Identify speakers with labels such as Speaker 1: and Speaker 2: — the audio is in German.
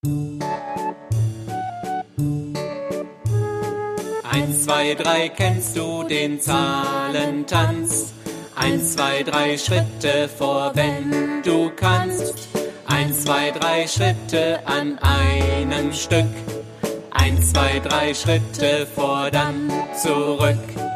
Speaker 1: Eins, zwei, drei, kennst du den Zahlentanz? 1, 2, 3 Schritte vor, wenn du kannst. 1, 2, 3 Schritte an einem Stück. 1, 2, 3 Schritte vor, dann zurück.